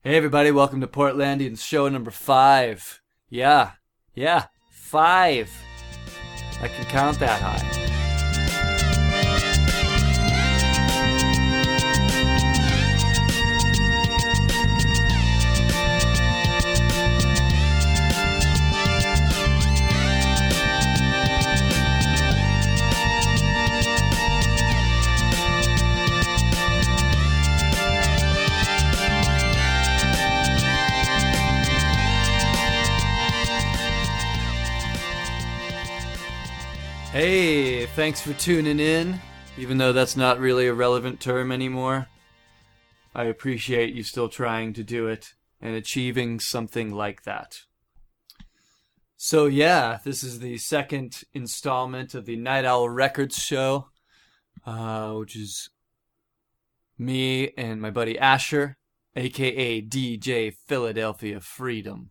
Hey everybody, welcome to Portlandians show number 5. Yeah, 5. I can count that high. Hey, thanks for tuning in, even though that's not really a relevant term anymore. I appreciate you still trying to do it and achieving something like that. So yeah, this is the second installment of the Night Owl Records show, which is me and my buddy Asher, aka DJ Philadelphia Freedom.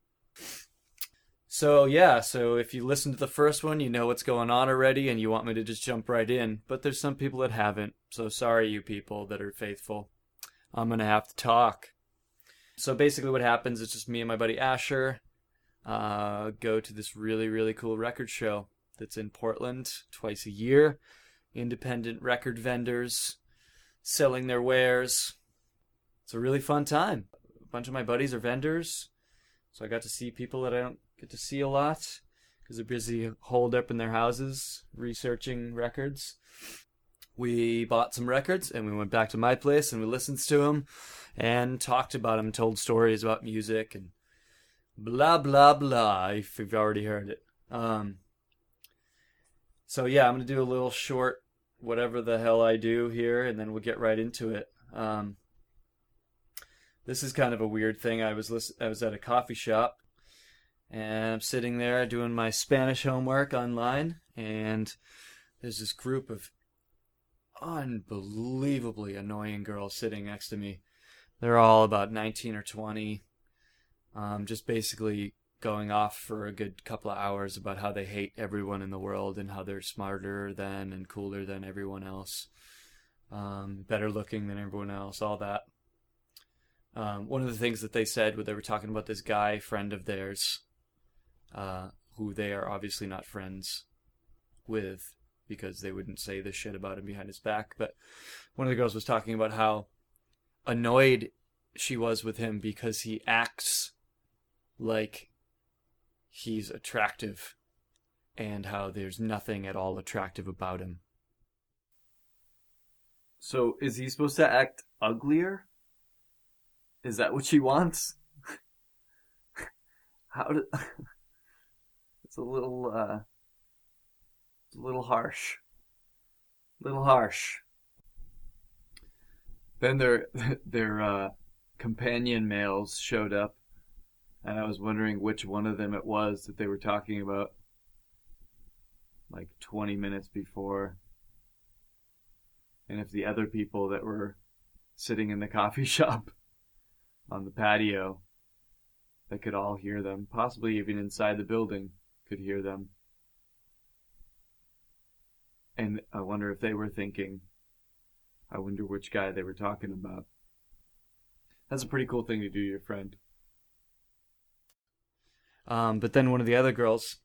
So if you listened to the first one, you know what's going on already and you want me to just jump right in. But there's some people that haven't, so sorry you people that are faithful. I'm going to have to talk. So basically what happens is just me and my buddy Asher go to this really, really cool record show that's in Portland twice a year. Independent record vendors selling their wares. It's a really fun time. A bunch of my buddies are vendors, so I got to see people that I don't get to see a lot because they're busy holed up in their houses researching records. We bought some records and we went back to my place and we listened to them and talked about them, told stories about music and blah blah blah, if you've already heard it. So yeah, I'm gonna do a little short whatever the hell I do here and then we'll get right into it. This is kind of a weird thing. I was at a coffee shop and I'm sitting there doing my Spanish homework online, and there's this group of unbelievably annoying girls sitting next to me. They're all about 19 or 20, just basically going off for a good couple of hours about how they hate everyone in the world and how they're smarter than and cooler than everyone else, better looking than everyone else, all that. One of the things that they said when they were talking about this guy friend of theirs, who they are obviously not friends with because they wouldn't say this shit about him behind his back, but one of the girls was talking about how annoyed she was with him because he acts like he's attractive and how there's nothing at all attractive about him. So is he supposed to act uglier? Is that what she wants? It's a little harsh. Then their companion males showed up, and I was wondering which one of them it was that they were talking about like 20 minutes before. And if the other people that were sitting in the coffee shop on the patio that could all hear them, possibly even inside the building could hear them. And I wonder if they were thinking, I wonder which guy they were talking about. That's a pretty cool thing to do to your friend. But then one of the other girls,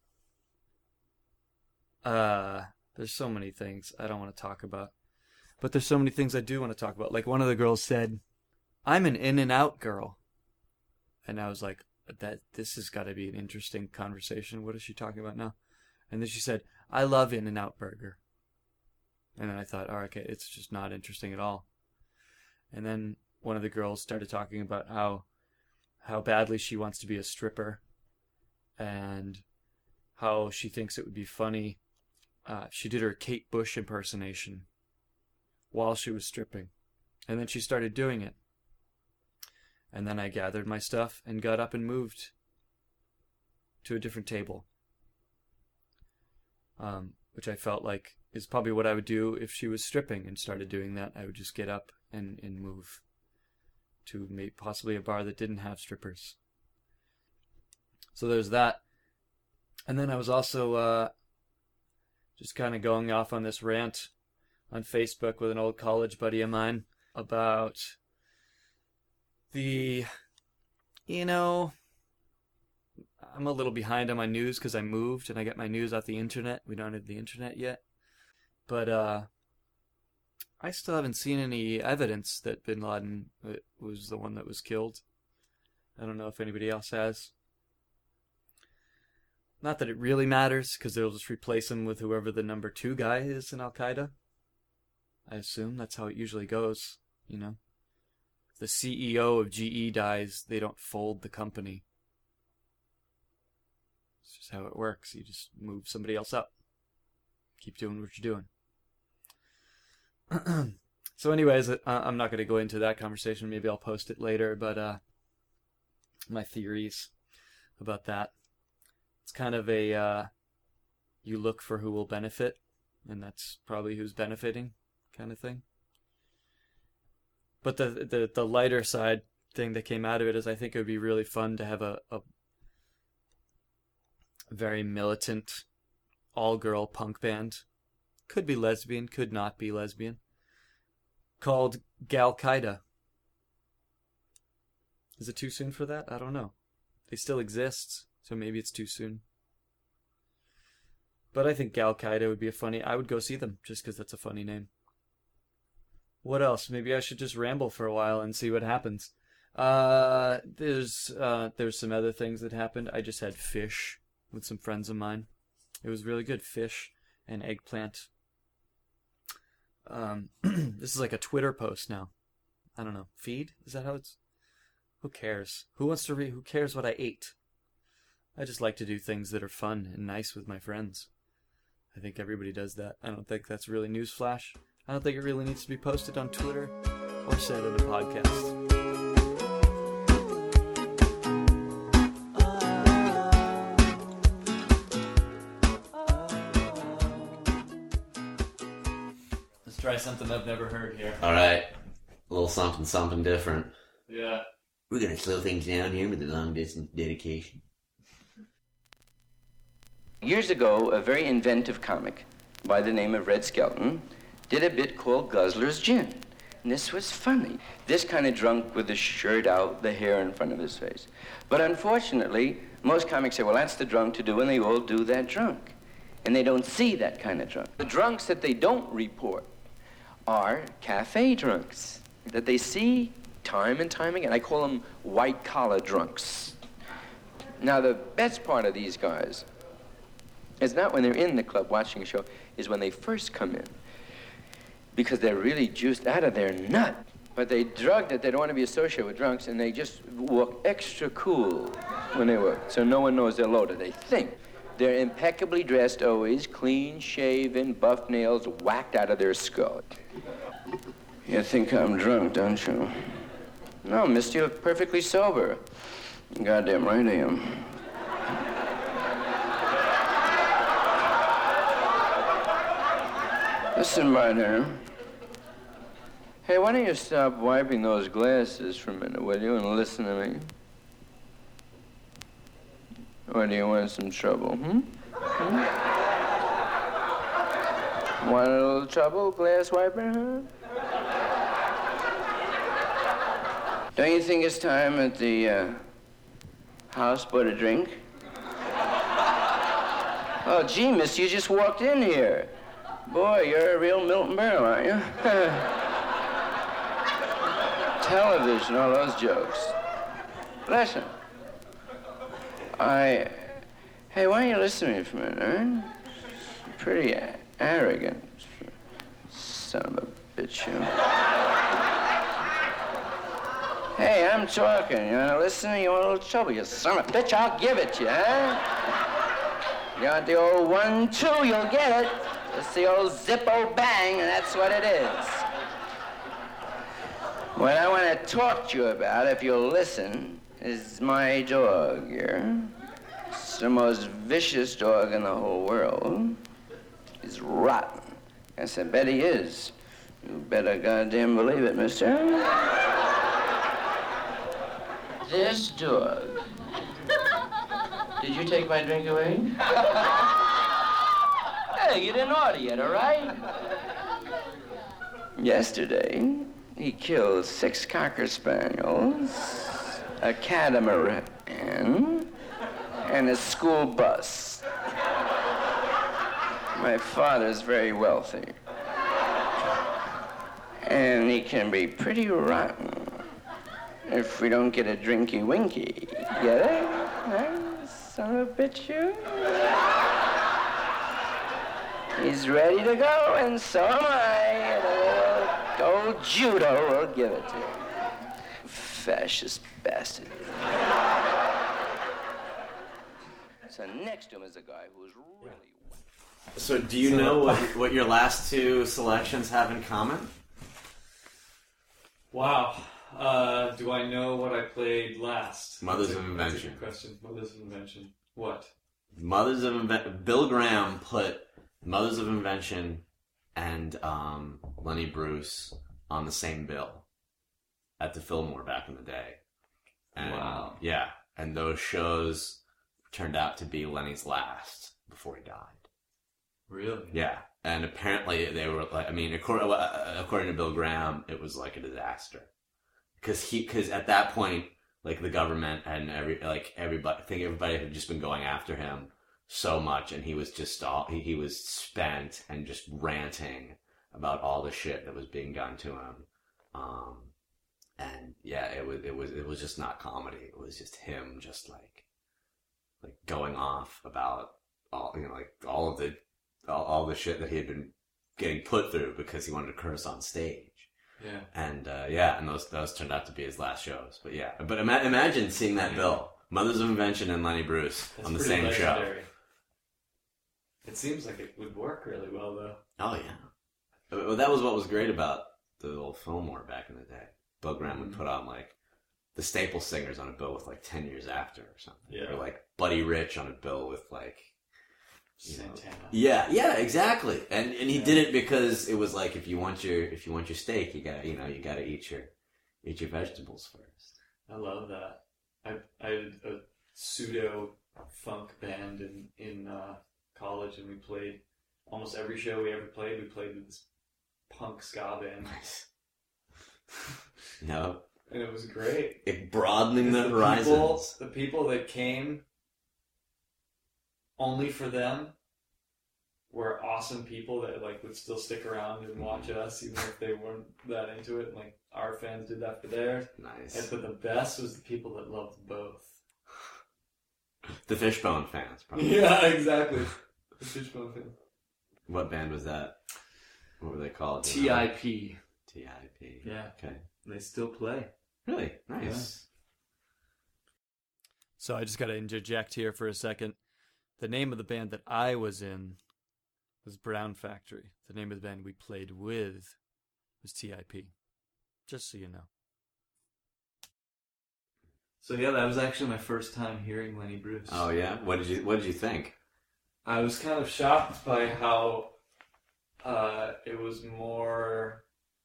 there's so many things I don't want to talk about, but there's so many things I do want to talk about. Like one of the girls said, I'm an In-N-Out girl. And I was like, this has got to be an interesting conversation. What is she talking about now? And then she said, I love In-N-Out Burger. And then I thought, oh, okay, it's just not interesting at all. And then one of the girls started talking about how badly she wants to be a stripper and how she thinks it would be funny. She did her Kate Bush impersonation while she was stripping. And then she started doing it. And then I gathered my stuff and got up and moved to a different table. Which I felt like is probably what I would do if she was stripping and started doing that. I would just get up and move to maybe possibly a bar that didn't have strippers. So there's that. And then I was also just kind of going off on this rant on Facebook with an old college buddy of mine about You know, I'm a little behind on my news because I moved and I get my news off the internet. We don't have the internet yet. But I still haven't seen any evidence that bin Laden was the one that was killed. I don't know if anybody else has. Not that it really matters, because they'll just replace him with whoever the number 2 guy is in Al-Qaeda. I assume that's how it usually goes, you know. If the CEO of GE dies, they don't fold the company. It's just how it works. You just move somebody else up. Keep doing what you're doing. So anyways, I'm not going to go into that conversation. Maybe I'll post it later, but my theories about that. It's kind of a you look for who will benefit, and that's probably who's benefiting kind of thing. But the lighter side thing that came out of it is I think it would be really fun to have a very militant all-girl punk band. Could be lesbian, could not be lesbian. Called Gal-Qaeda. Is it too soon for that? I don't know. They still exist, so maybe it's too soon. But I think Gal-Qaeda would be I would go see them, just because that's a funny name. What else? Maybe I should just ramble for a while and see what happens. There's some other things that happened. I just had fish with some friends of mine. It was really good. Fish and eggplant. This is like a Twitter post now. I don't know. Feed? Is that how it's... Who cares? Who cares what I ate? I just like to do things that are fun and nice with my friends. I think everybody does that. I don't think that's really newsflash. I don't think it really needs to be posted on Twitter or said in a podcast. Let's try something I've never heard here. All right. A little something different. Yeah. We're going to slow things down here with the long-distance dedication. Years ago, a very inventive comic by the name of Red Skelton did a bit called Guzzler's Gin. And this was funny. This kind of drunk with the shirt out, the hair in front of his face. But unfortunately, most comics say, well, that's the drunk to do, and they all do that drunk. And they don't see that kind of drunk. The drunks that they don't report are cafe drunks that they see time and time again. I call them white-collar drunks. Now, the best part of these guys is not when they're in the club watching a show, is when they first come in. Because they're really juiced out of their nut. But they drugged it, they don't want to be associated with drunks, and they just walk extra cool when they work. So no one knows they're loaded, they think. They're impeccably dressed always, clean shaven, buff nails, whacked out of their skull. You think I'm drunk, don't you? No, mister, you look perfectly sober. Goddamn right I am. Listen, partner. Hey, why don't you stop wiping those glasses for a minute, will you, and listen to me? Or do you want some trouble, Want a little trouble, glass wiper, huh? Don't you think it's time at the house bought a drink? Oh, gee, miss, you just walked in here. Boy, you're a real Milton Berle, aren't you? Television, all those jokes. Listen. Hey, why don't you listen to me for a minute, huh? Pretty arrogant. Son of a bitch, you. Hey, I'm talking. You want to listen? You want a little trouble? You son of a bitch, I'll give it to you, huh? You want the old 1-2, you'll get it. It's the old Zippo bang, and that's what it is. What I want to talk to you about, if you'll listen, is my dog here. It's the most vicious dog in the whole world. He's rotten. Yes, I bet he is. You better goddamn believe it, mister. This dog. Did you take my drink away? Hey, you didn't order yet, all right? Yesterday, He killed 6 Cocker Spaniels, a catamaran, and a school bus. My father's very wealthy. And he can be pretty rotten if we don't get a drinky winky. Get it? Huh? Son of a bitch, you? He's ready to go, and so am I. And a little old judo will give it to him. Fascist bastard. So next to him is a guy who's really... So do you know what your last 2 selections have in common? Wow. Do I know what I played last? Mothers of Invention. That's a good question. Mothers of Invention. What? Mothers of Invention. Bill Graham put Mothers of Invention and Lenny Bruce on the same bill at the Fillmore back in the day. And, wow. Yeah, and those shows turned out to be Lenny's last before he died. Really? Yeah, and apparently they were like, I mean, according to Bill Graham, it was like a disaster because at that point, like the government and everybody had just been going after him so much, and he was just he was spent and just ranting about all the shit that was being done to him, and yeah, it was just not comedy. It was just him just like going off about all all the shit that he had been getting put through because he wanted to curse on stage. Yeah. And and those turned out to be his last shows. But yeah, but imagine seeing that bill, Mothers of Invention and Lenny Bruce on the same legendary show. It seems like it would work really well, though. Oh yeah, well, that was what was great about the old Fillmore back in the day. Bill Graham would put on like the Staple Singers on a bill with like 10 years after or something. Yeah. Or like Buddy Rich on a bill with like Santana. Yeah, exactly. And he did it because it was like if you want your steak, you gotta eat your vegetables first. I love that. I had a pseudo funk band in college, and we played almost every show we ever played. We played with this punk ska band. Nice. No. And it was great. It broadening the horizons. The people that came only for them were awesome people that like would still stick around and watch us even if they weren't that into it. And, like our fans did that for theirs. Nice. But the best was the people that loved both. The Fishbone fans, probably. Yeah, exactly. The Fishbone fans. What band was that? What were they called? TIP. TIP. Yeah. Okay. They still play. Really? Nice. Yeah. So I just got to interject here for a second. The name of the band that I was in was Brown Factory. The name of the band we played with was TIP. Just so you know. So yeah, that was actually my first time hearing Lenny Bruce. Oh yeah? What did you think? I was kind of shocked by how it was more...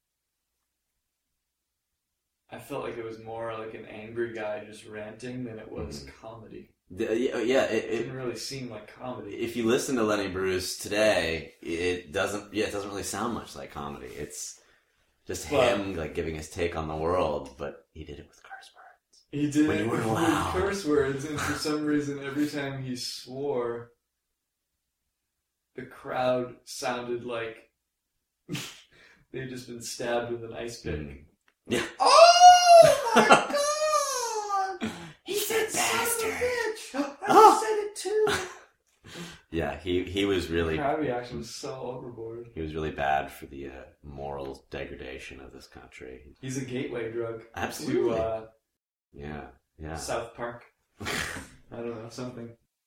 I felt like it was more like an angry guy just ranting than it was comedy. Yeah, it didn't really seem like comedy. If you listen to Lenny Bruce today, it doesn't really sound much like comedy. It's just him like giving his take on the world, but he did it with curse words. He did when it you with loud. Curse words, and for some reason, every time he swore, the crowd sounded like they'd just been stabbed with an ice pick. Yeah. Oh my god! He said bastard! I said it too! Yeah, he was really... The crowd reaction was so overboard. He was really bad for the moral degradation of this country. He's a gateway drug. Absolutely. To, yeah. South Park. I don't know, something.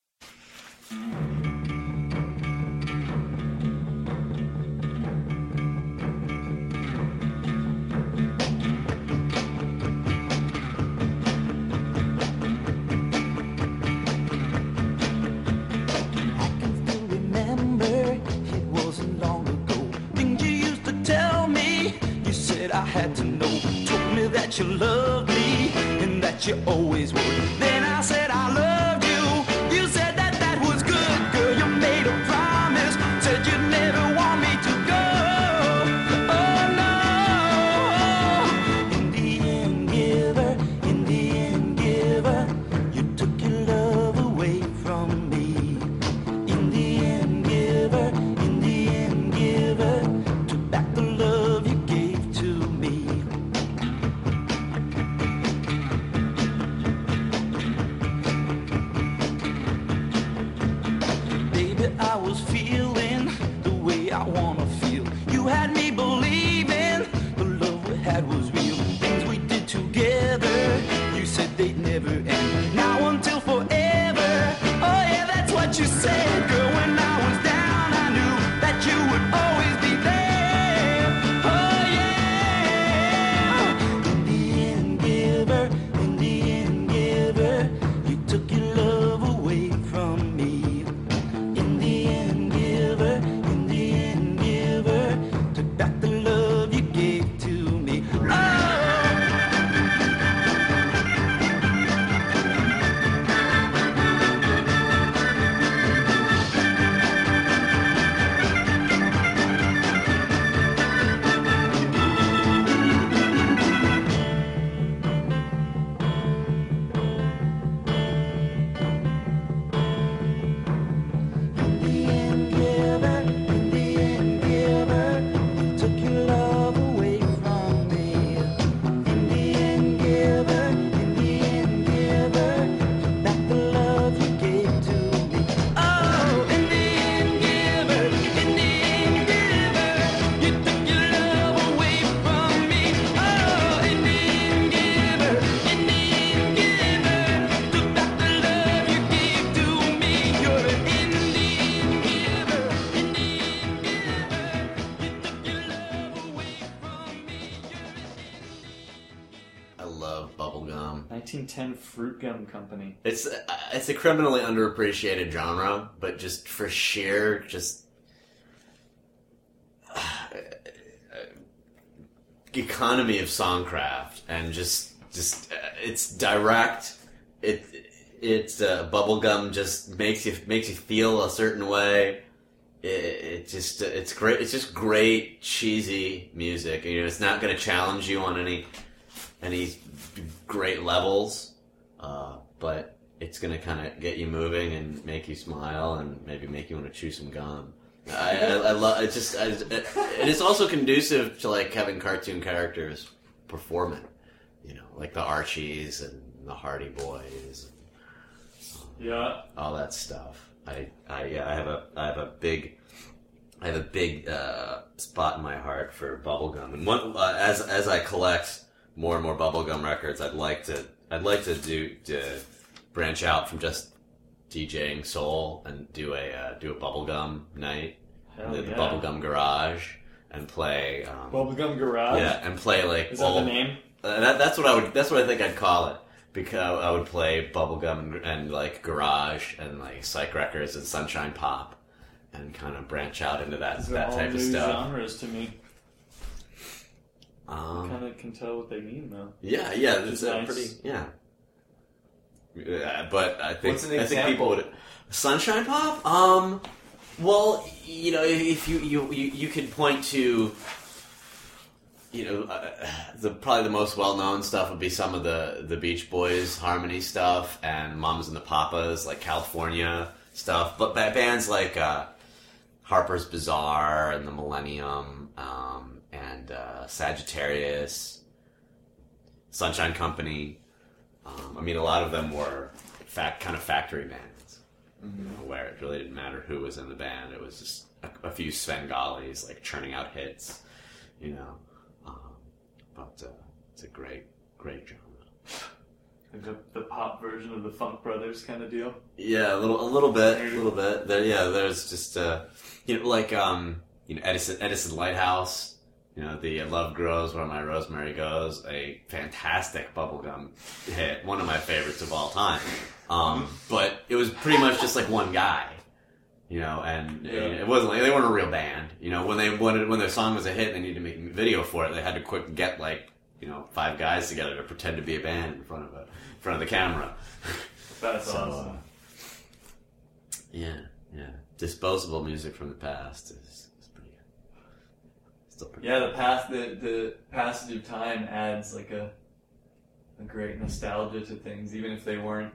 You loved me and that you always would. Then I said I loved you. You said that was good, girl. You made a promise, said you'd never want me to go. Oh no, 1910 Fruit Gum Company. It's a criminally underappreciated genre, but just for sheer economy of songcraft and just it's direct. It's bubblegum just makes you feel a certain way. It's great. It's just great cheesy music. You know, it's not going to challenge you on any great levels, but it's going to kind of get you moving and make you smile and maybe make you want to chew some gum. I love it. It is also conducive to like having cartoon characters performing, you know, like the Archies and the Hardy Boys, Yeah. all that stuff. I have a big spot in my heart for bubblegum, and as I collect more and more bubblegum records, I'd like to branch out from just DJing soul and do a bubblegum night, Hell the yeah. bubblegum garage, and play Bubblegum Garage? yeah, and play like Is that the name? That's what I think I'd call it, because I would play bubblegum and like garage and like psych records and sunshine pop, and kind of branch out into that These are all type of new stuff. genres to me. Kind of can tell what they mean though. Yeah, it's Nice. pretty but I think What's an I think example? people would sunshine pop. Well, you know, if you could point to, you know, probably the most well known stuff would be some of the Beach Boys harmony stuff and Mamas and the Papas, like California stuff. But bands like Harper's Bazaar and the Millennium and Sagittarius, Sunshine Company. I mean, a lot of them were kind of factory bands, you know, where it really didn't matter who was in the band. It was just a few Svengalis like churning out hits, you know. But it's a great genre. Like the pop version of the Funk Brothers kind of deal. Yeah, a little bit. There's just you know, like you know, Edison Lighthouse. You know, the Love Grows Where My Rosemary Goes, a fantastic bubblegum hit, one of my favorites of all time. But it was pretty much just like one guy, you know, and it wasn't like they weren't a real band. You know, when their song was a hit, and they needed to make a video for it. They had to quick get like, you know, 5 guys together to pretend to be a band in front of the camera. That's So, awesome. Yeah. Disposable music from the past is pretty good. Still pretty Yeah, the passage of time adds like a great nostalgia to things, even if they weren't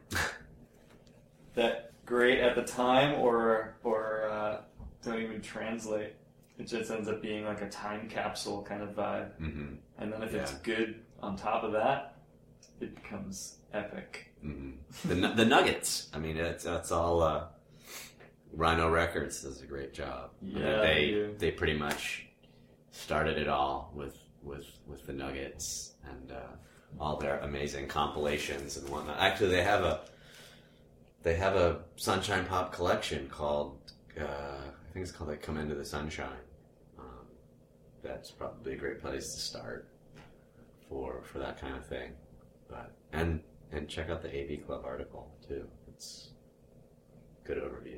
that great at the time or don't even translate. It just ends up being like a time capsule kind of vibe. Mm-hmm. And then if it's Yeah. good on top of that, it becomes epic. Mm-hmm. The Nuggets. I mean, that's all. Rhino Records does a great job. I mean, Yeah, they do. they pretty much started it all with the Nuggets and all their amazing compilations and whatnot. Actually, they have a Sunshine Pop collection called I think it's called like Come Into the Sunshine. That's probably a great place to start for that kind of thing. But and check out the AV Club article too. It's a good overview.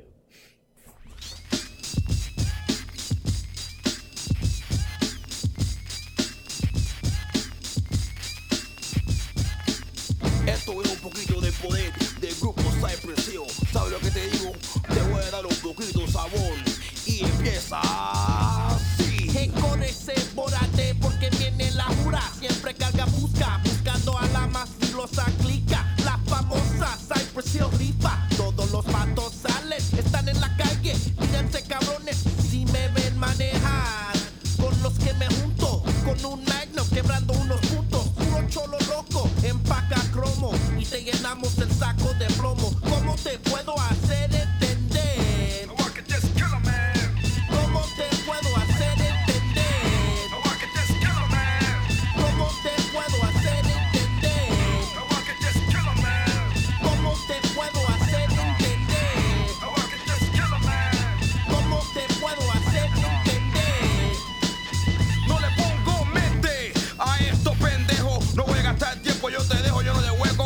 Esto es un poquito de poder del grupo Cypress Hill. ¿Sabes lo que te digo? Te voy a dar un poquito de sabor. Y empieza así. Encórrese, bórate, porque viene la jura. Siempre carga buscando a la más filosa clica. La famosa Cypress Hill rifa. Todos los patos salen, están en la calle. Mírense cabrones, si me ven manejar. Con los que me junto, con un magno quebrando unos puntos. Puro cholo loco, empaca cromo y te llenamos el saco de plomo. ¿Cómo te puedo hacer entender? ¿Cómo te puedo hacer entender? ¿Cómo te puedo hacer entender? ¿Cómo te puedo hacer entender? ¿Cómo te puedo hacer entender? No le pongo mente a estos pendejos. No voy a gastar tiempo, yo te dejo, yo no de hueco.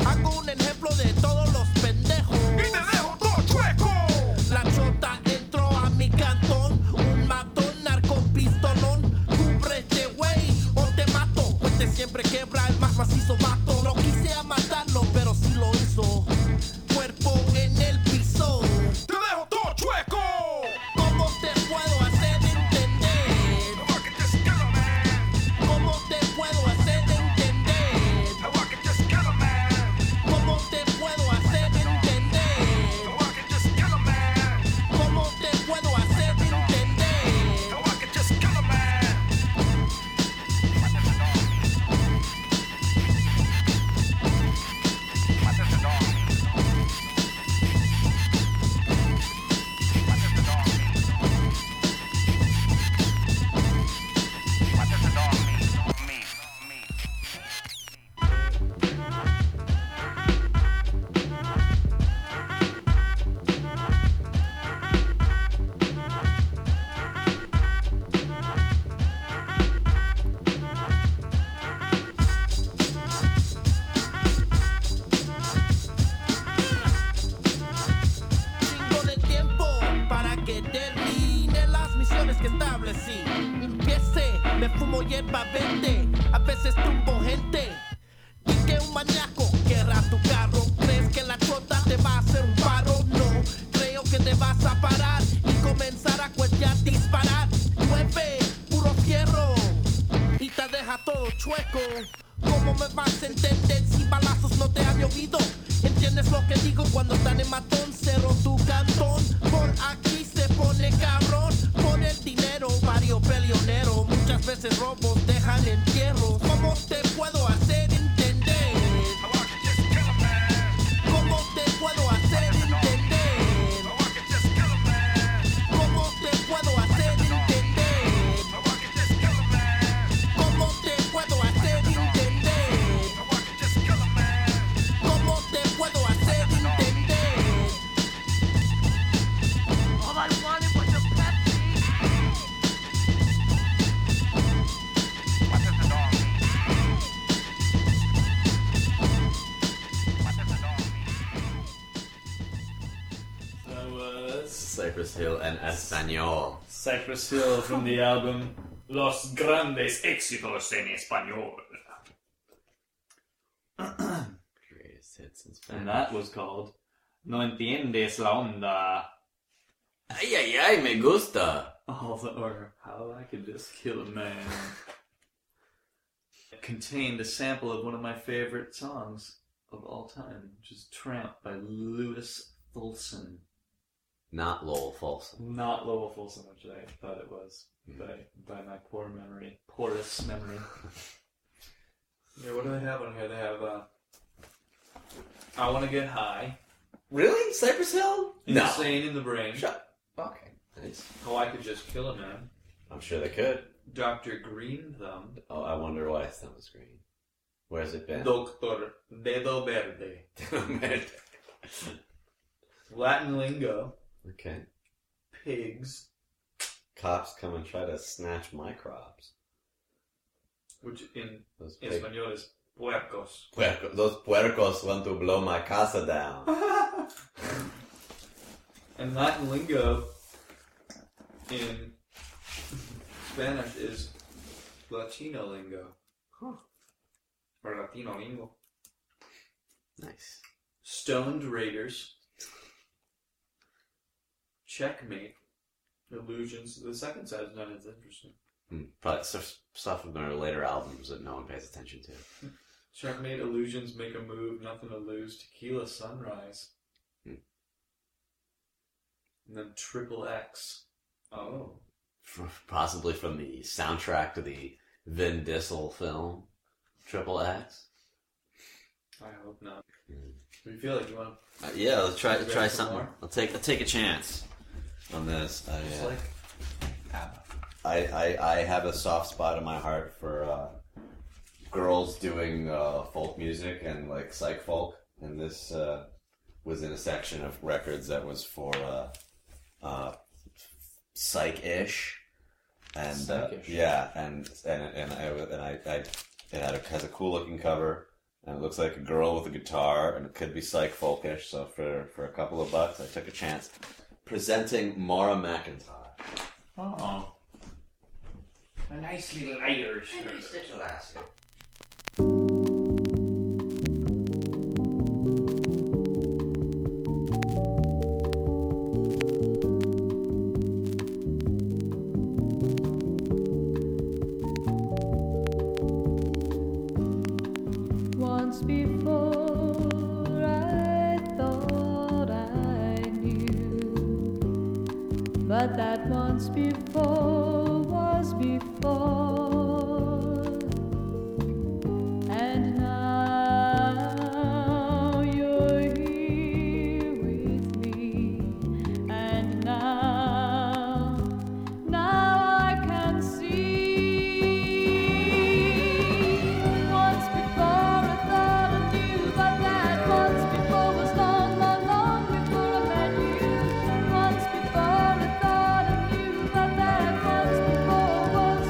Hago un ejemplo de todos los pendejos. Y te dejo todo chueco. La chota entró a mi cantón, un matón, narco pistolón. Cúbrete, güey, o te mato. Pues siempre quebra el más macizo vato. No quise matarlo, pero sí lo hizo. Cuerpo en el piso. Te dejo todo chueco. ¿Cómo te puedo hacer entender? How I can just kill a man. ¿Cómo te puedo hacer entender? How I can just kill a man. ¿Cómo te puedo hacer entender? How I can just kill a man. ¿Cómo te puedo hacer entender? How I can just kill a man. Chingo de tiempo para que termine las misiones que establecí. Empiece, me fumo hierba verde, a veces tumbo gente. Y que un maníaco querrá tu carro. ¿Crees que la chota te va a hacer un paro? No, creo que te vas a parar y comenzar a cuellar, disparar. Mueve, puro fierro, y te deja todo chueco. ¿Cómo me vas a entender si balazos no te han llovido? ¿Entiendes lo que digo cuando están en matón? Cerro tu cantón, por aquí se pone cabrón. Por el dinero, varios peleoneros. Muchas veces robos dejan entierros. ¿Cómo te puedo hacer entender? How I can just kill a man. ¿Cómo te puedo hacer entender? How I can just kill a man. ¿Cómo te puedo hacer entender? How I can just kill a man. ¿Cómo te puedo hacer entender? How I can just kill a man. ¿Cómo te puedo hacer entender? All I wanted was a Pepsi. What does the dog mean? What does the dog mean? So, that's Cypress Hill and Espanol. Cypress Hill from the album Los Grandes Éxitos en Español. Greatest hits in And Spanish. that was called No Entiendes la Onda. Ay, ay, ay, me gusta. Or How I Could Just Kill a Man. It contained a sample of one of my favorite songs of all time, which is Tramp by Louis Fulson. Not Lowell Folsom. Not Lowell Fulson, which I thought it was by my poor memory. Porous memory. Yeah, what do they have on here? They have, I Wanna Get High. Really? Cypress Hill? Insane in the Brain. Shut. Okay. Nice. How I Could Just Kill a Man. I'm sure they could. Dr. Green Thumb. Oh, I wonder why it's on the screen. Where's it been? Doctor Dedo Verde. Latin Lingo. Okay. Pigs. Cops come and try to snatch my crops. Which in Those pig- Espanol is puercos. Those puercos want to blow my casa down. And Latin Lingo in Spanish is Latino Lingo. Or Latino Lingo. Nice. Stoned Raiders. Checkmate. Illusions. The second side is not as interesting. But stuff from their later albums that no one pays attention to. Checkmate, Illusions, Make a Move, Nothing to Lose, Tequila Sunrise. And then Triple X. Oh. Possibly from the soundtrack to the Vin Diesel film, Triple X. I hope not. Do you feel like you want to... Yeah, let's try Grab some something. more? I'll take a chance on this. It's like... I have a soft spot in my heart for girls doing folk music and like psych folk, and this was in a section of records that was for psych-ish, and Psych-ish. yeah, and it has a cool looking cover, And it looks like a girl with a guitar, and it could be psych folkish. So for a couple of bucks, I took a chance. Presenting Maura McIntosh. Oh. A nice little Irish. Little lassie. Once before I thought I knew, but that once before was before, and now you're here with me, and now I can see. Once before I thought I knew, but that once before was long, long, long before I met you. Once before I thought I knew, but that once before was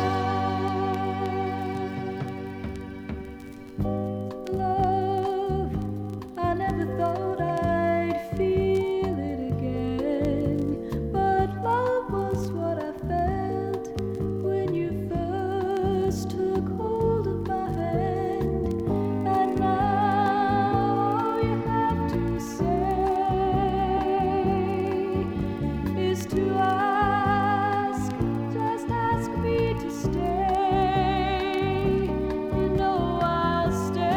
before. Love, I never thought I'd feel it again, but love was what I felt when you first took hold of my hand. And now all you have to say is to ask, just ask me to stay. You know I'll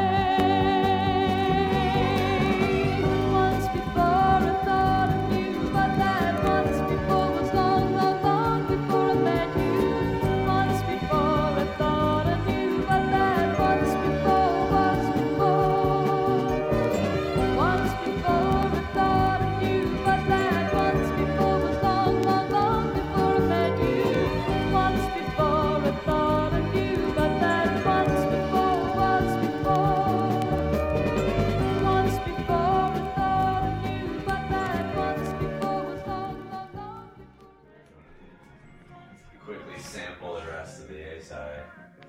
stay. Once before I thought I knew, but that once before was long, long, long before I met you. Once before I thought I knew, but that once before was before. Once before I thought I knew, but that once before was long, long, long before I met you. Once before I thought I knew, but that once before was before. Once before I thought I knew, but that once before was long, long, long before. Quickly sample the rest of the A side.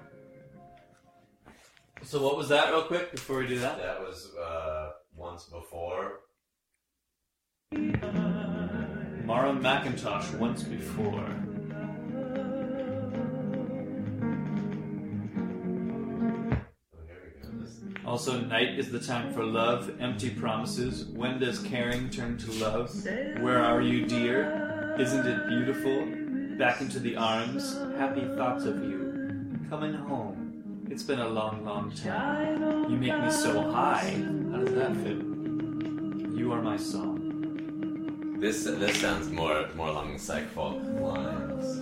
So what was that, real quick, before we do that? That was once before. Maura McIntosh, Once Before. Oh, here we go. This- Also, night is the time for love, empty promises. When does caring turn to love? Where are you, dear? Isn't it beautiful? Back into the arms, happy thoughts of you. Coming home. It's been a long, long time. You make me so high. How does that fit? You are my song. This sounds more along the psych folk lines.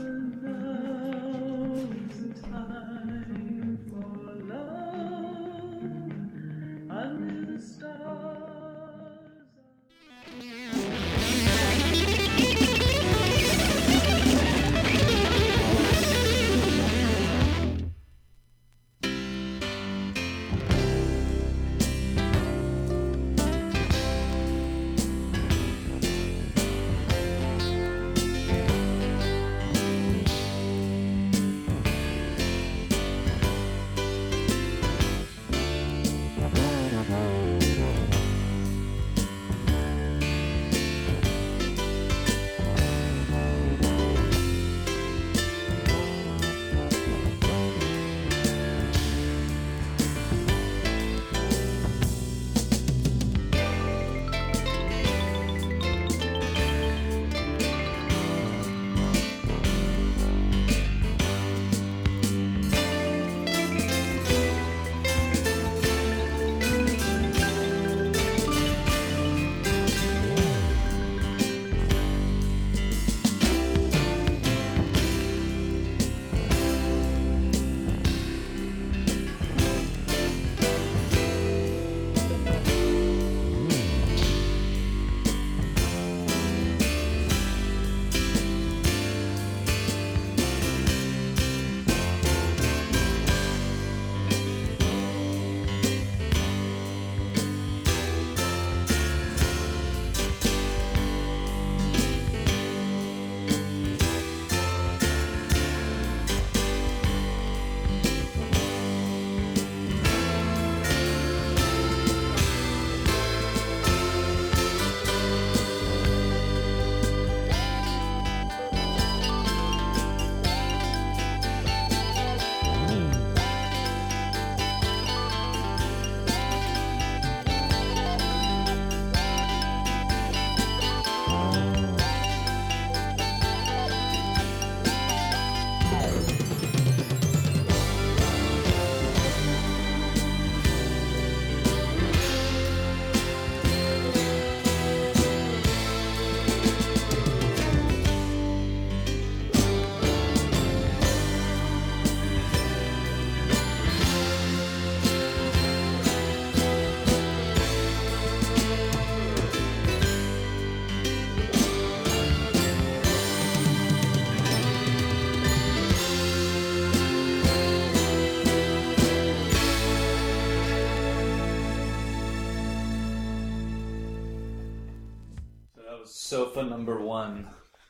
sofa number one.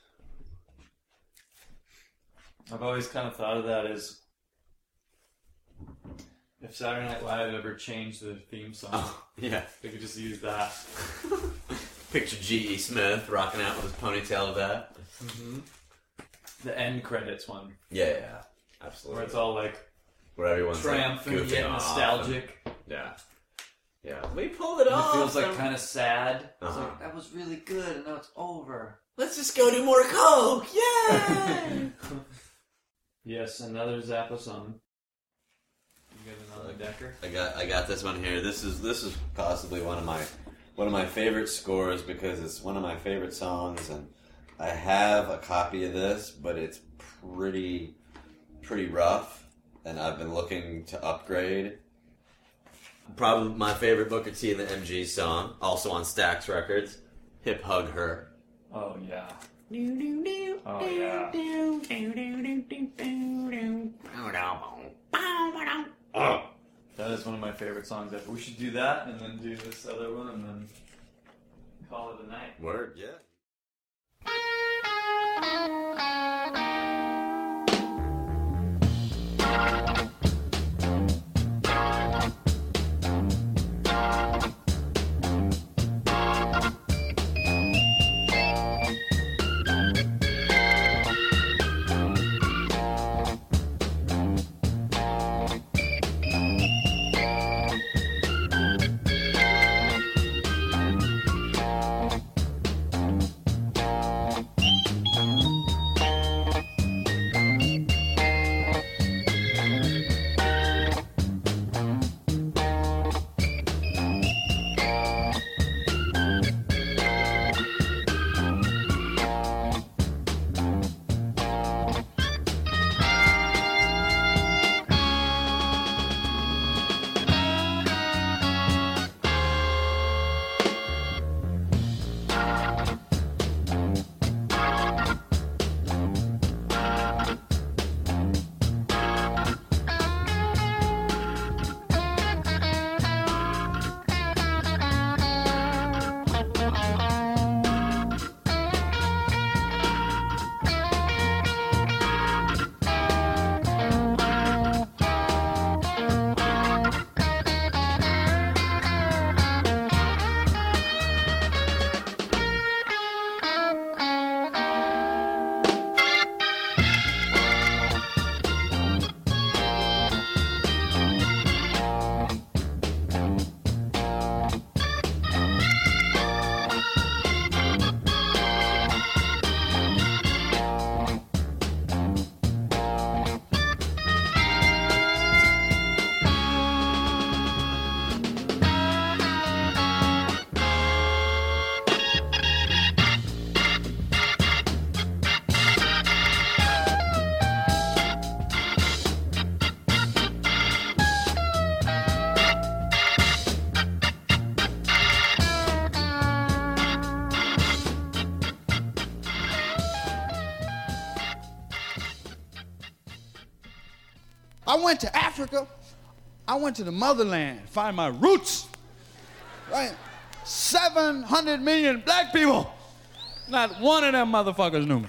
I've always kind of thought of that as if Saturday Night Live ever changed the theme song, Yeah. they could just use that. Picture G.E. Smith rocking out with his ponytail vet. The end credits one. Yeah. Absolutely. Where it's all like Where everyone's triumphant like, yet goofing off nostalgic. and- yeah. We pulled it And off. it feels like kind of sad. It's Uh-huh. like, that was really good, and now it's over. Let's just go do more coke. Yay! Yes, another Zappa song. You got another Decker? I got this one here. This is possibly one of my favorite scores because it's one of my favorite songs, and I have a copy of this, but it's pretty rough, and I've been looking to upgrade. Probably my favorite Booker T and the MG song, also on Stax Records, Hip Hug Her. Oh, yeah. Oh, yeah. That is one of my favorite songs ever. We should do that, and then do this other one, and then call it a night. Word, yeah. I went to Africa. I went to the motherland, find my roots. Right? 700 million black people. Not one of them motherfuckers knew me.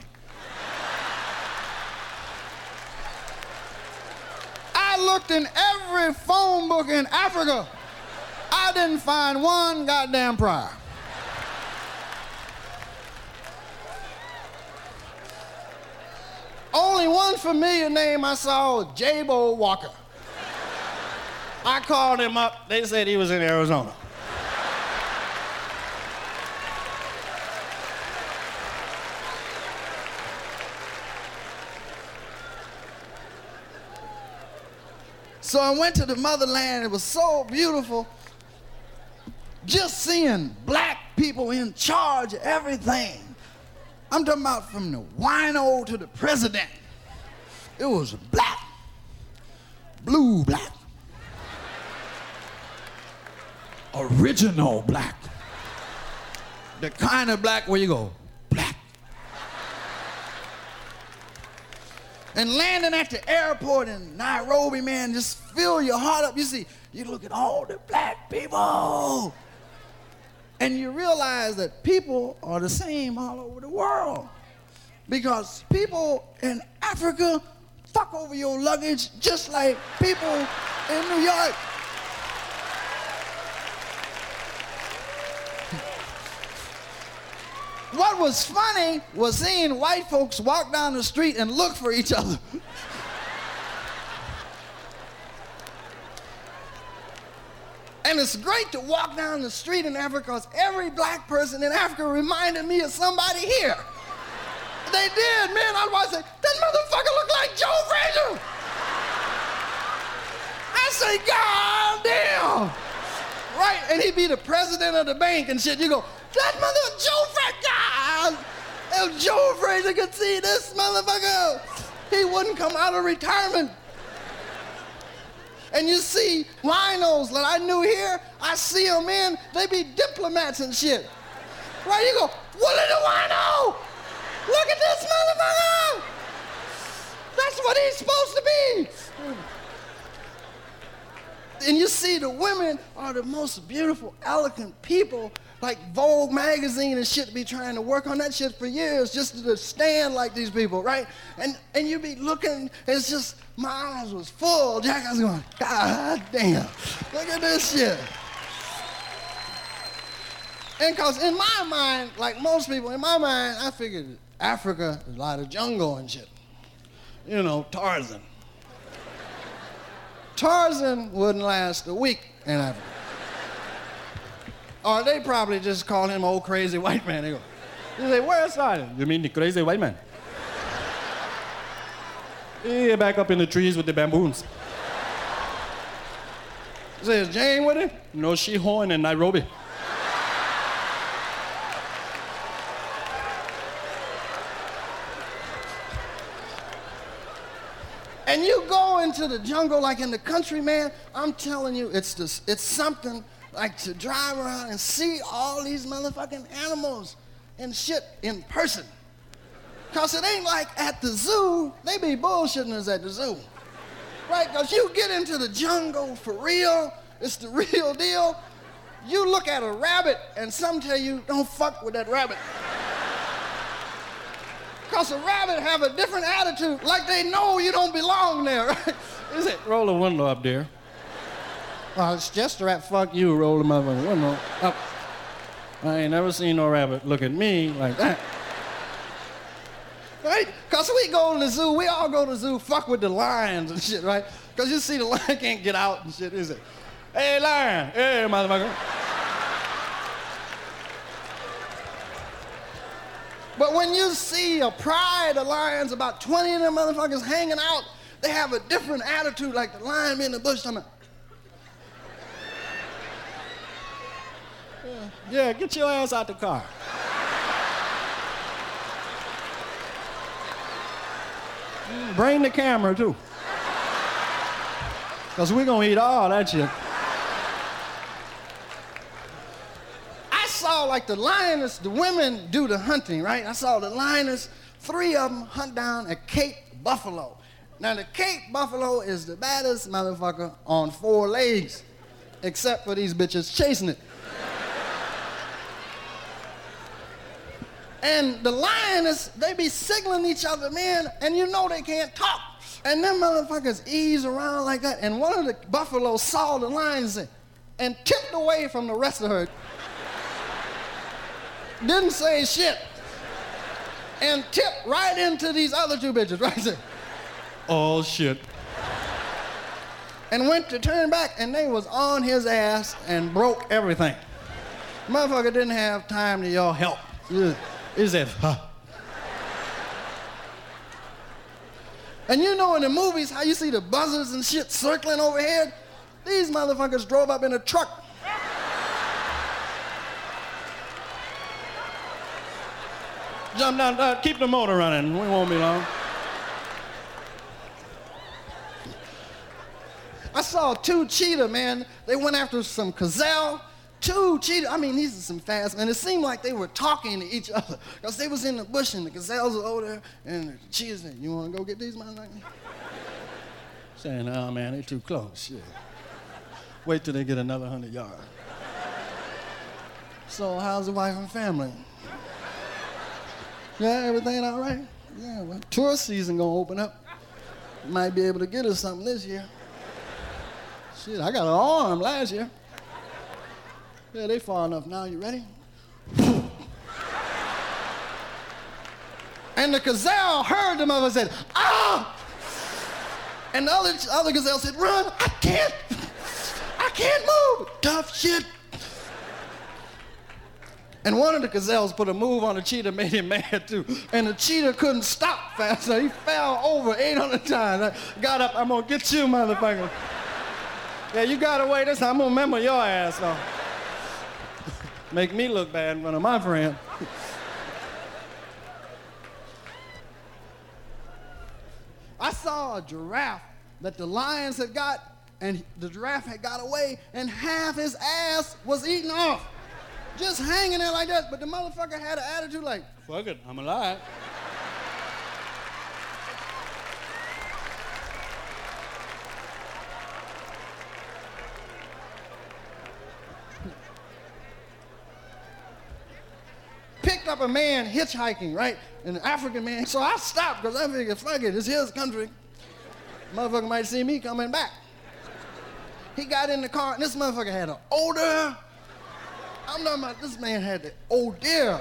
I looked in every phone book in Africa. I didn't find one goddamn prior. Only one familiar name I saw was J-Bo Walker. I called him up. They said he was in Arizona. So I went to the motherland. It was so beautiful. Just seeing black people in charge of everything. I'm talking about from the wino to the president. It was black, blue black, original black. The kind of black where you go, black. And landing at the airport in Nairobi, man, just fill your heart up. You see, you look at all the black people. And you realize that people are the same all over the world. Because people in Africa fuck over your luggage just like people in New York. What was funny was seeing white folks walk down the street and look for each other. And it's great to walk down the street in Africa because every black person in Africa reminded me of somebody here. They did, man. I was like, that motherfucker look like Joe Frazier. I say, God damn. Right? And he'd be the president of the bank and shit. You go, that mother Joe Frazier. God, if Joe Frazier could see this motherfucker, he wouldn't come out of retirement. And you see winos that I knew here, I see them in, they be diplomats and shit. Right? You go, Willie the wino! Look at this motherfucker! That's what he's supposed to be! And you see the women are the most beautiful, elegant people, like Vogue magazine and shit be trying to work on that shit for years just to stand like these people, right? And you be looking, it's just, my eyes was full. Jack, I was going, God damn, look at this shit. And cause in my mind, like most people, in my mind, I figured Africa is a lot of jungle and shit. You know, Tarzan. Tarzan wouldn't last a week in Africa. Or they probably just call him old crazy white man. They go, you say, where's Tarzan? You mean the crazy white man? Yeah, back up in the trees with the bamboos. You say, is Jane with him? No, she home in Nairobi. And you go into the jungle like in the country, man, I'm telling you, it's something like to drive around and see all these motherfucking animals and shit in person. Cause it ain't like at the zoo, they be bullshitting us at the zoo. Right, cause you get into the jungle for real, it's the real deal. You look at a rabbit and some tell you, don't fuck with that rabbit. Cause a rabbit have a different attitude, like they know you don't belong there, right? Is it? Roll the window up there. Well, it's just a rat, fuck you, roll the motherfucking window up. I ain't never seen no rabbit look at me like that. Right? Cause we go to the zoo, we all go to the zoo, fuck with the lions and shit, right? Cause you see the lion can't get out and shit, is it? Hey, lion. Hey, motherfucker. But when you see a pride of lions, about 20 of them motherfuckers hanging out, they have a different attitude, like the lion in the bush. Yeah, get your ass out the car. Bring the camera, too. Because we're going to eat all that shit. I saw like the lioness, the women do the hunting, right? I saw the lioness, 3 of them hunt down a Cape buffalo. Now the Cape buffalo is the baddest motherfucker on 4 legs, except for these bitches chasing it. And the lioness, they be signaling each other, man, and you know they can't talk. And them motherfuckers ease around like that. And one of the buffaloes saw the lioness and tipped away from the rest of her. Didn't say shit. And tipped right into these other 2 bitches, right there. Oh, shit. And went to turn back, and they was on his ass and broke everything. Motherfucker didn't have time to y'all help. Is it? Huh? And you know in the movies how you see the buzzers and shit circling overhead? These motherfuckers drove up in a truck. Jump down, keep the motor running. We won't be long. I saw 2 cheetah, man. They went after some gazelle. 2 cheetah. I mean, these are some fast, man. It seemed like they were talking to each other. Because they was in the bush and the gazelles were over there. And the cheetah said, you want to go get these motherfuckers? Saying, oh, man, they too close. Shit. Wait till they get another 100 yards. So how's the wife and family? Yeah, everything all right? Yeah, well, tourist season gonna open up. Might be able to get us something this year. Shit, I got an arm last year. Yeah, they far enough now. You ready? And the gazelle heard the mother said, ah! And the other gazelle said, run, I can't move. Tough shit. And one of the gazelles put a move on the cheetah, made him mad too. And the cheetah couldn't stop fast, so he fell over 800 times. I got up, I'm gonna get you, motherfucker. Yeah, you got away this time, I'm gonna remember your ass, so. Make me look bad in front of my friend. I saw a giraffe that the lions had got, and the giraffe had got away, and half his ass was eaten off. Just hanging there like that, but the motherfucker had an attitude like, fuck it, I'm alive. Picked up a man hitchhiking, right? An African man. So I stopped because I figured, fuck it, it's his country. Motherfucker might see me coming back. He got in the car, and this motherfucker had an odor. I'm talking about this man had the odor.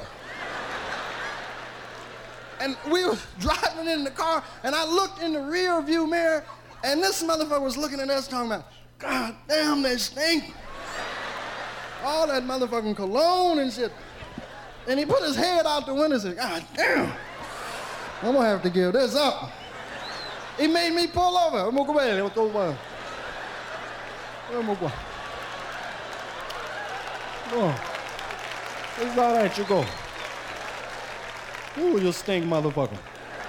And we were driving in the car, and I looked in the rear view mirror, and this motherfucker was looking at us talking about, God damn, they stink. All that motherfucking cologne and shit. And he put his head out the window and said, God damn, I'm gonna have to give this up. He made me pull over. I'm gonna go ahead. Oh, it's all right, you go. Ooh, you stink, motherfucker.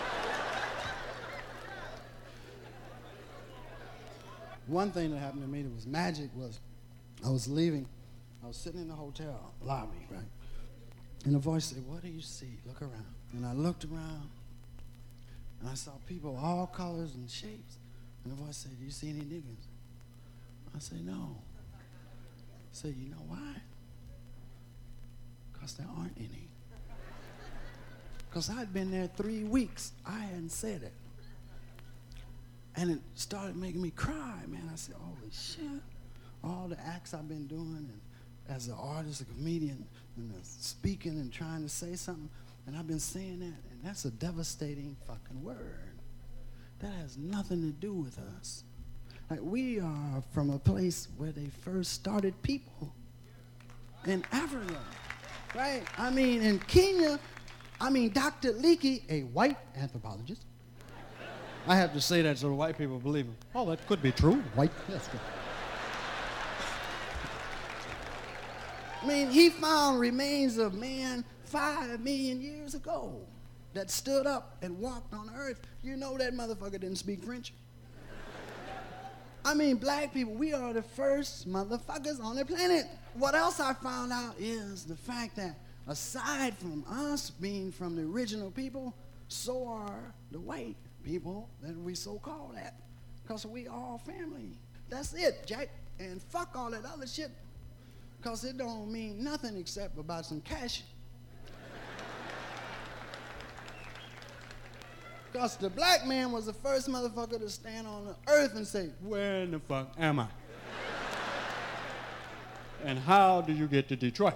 One thing that happened to me that was magic was I was leaving. I was sitting in the hotel lobby, right? And a voice said, what do you see? Look around. And I looked around, and I saw people all colors and shapes. And the voice said, do you see any niggas? I said, no. I said, you know why? Because there aren't any. Because I'd been there 3 weeks. I hadn't said it. And it started making me cry, man. I said, holy shit. All the acts I've been doing, and as an artist, a comedian, and speaking and trying to say something, and I've been saying that, and that's a devastating fucking word. That has nothing to do with us. Like, we are from a place where they first started people. In Africa, right? I mean, in Kenya, Dr. Leakey, a white anthropologist. I have to say that so the white people believe me. Oh, that could be true. White, that's good. I mean, he found remains of man 5 million years ago that stood up and walked on earth. You know that motherfucker didn't speak French. I mean, black people, we are the first motherfuckers on the planet. What else I found out is the fact that aside from us being from the original people, so are the white people that we so-called that. Because we all family. That's it, Jack. And fuck all that other shit. Because it don't mean nothing except about some cash. Because the black man was the first motherfucker to stand on the earth and say, where in the fuck am I? And how do you get to Detroit?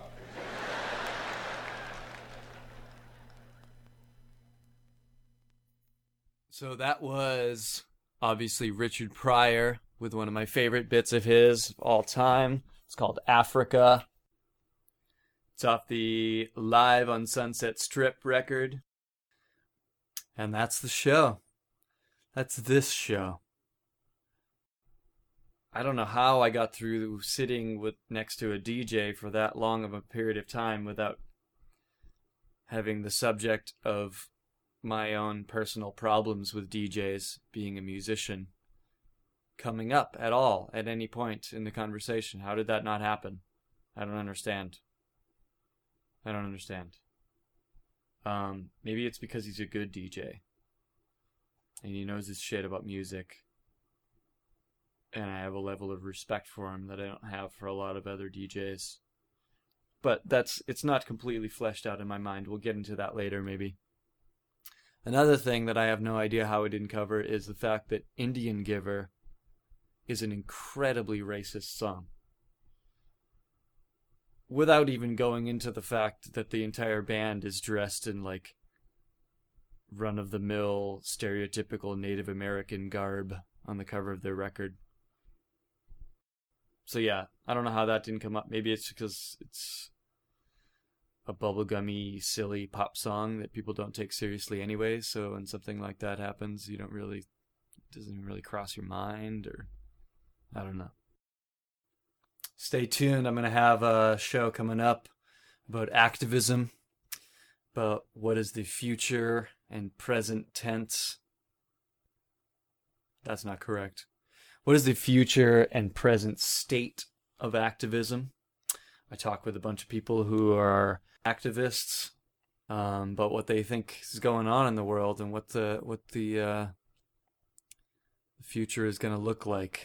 So that was obviously Richard Pryor with one of my favorite bits of his of all time. It's called Africa. It's off the Live on Sunset Strip record. And that's the show. That's this show. I don't know how I got through sitting next to a DJ for that long of a period of time without having the subject of my own personal problems with DJs being a musician coming up at all at any point in the conversation. How did that not happen? I don't understand. Maybe it's because he's a good DJ and he knows his shit about music, and I have a level of respect for him that I don't have for a lot of other DJs. But it's not completely fleshed out in my mind. We'll get into that later, maybe. Another thing that I have no idea how I didn't cover is the fact that Indian Giver is an incredibly racist song. Without even going into the fact that the entire band is dressed in, like, run-of-the-mill, stereotypical Native American garb on the cover of their record. So yeah, I don't know how that didn't come up. Maybe it's because it's a bubblegummy, silly pop song that people don't take seriously anyway, so when something like that happens, it doesn't really cross your mind, or I don't know. Stay tuned. I'm going to have a show coming up about activism, about what is the future and present tense. That's not correct. What is the future and present state of activism? I talk with a bunch of people who are activists about what they think is going on in the world and what the future is going to look like.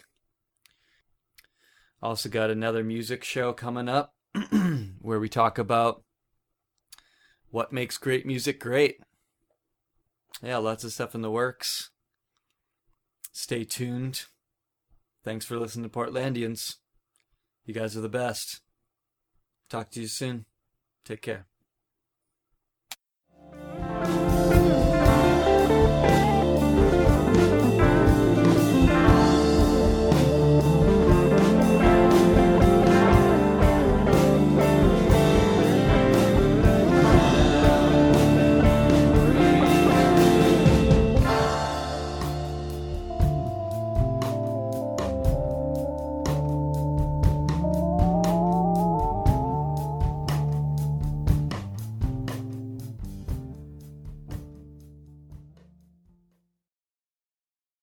Also got another music show coming up where we talk about what makes great music great. Yeah, lots of stuff in the works. Stay tuned. Thanks for listening to Portlandians. You guys are the best. Talk to you soon. Take care.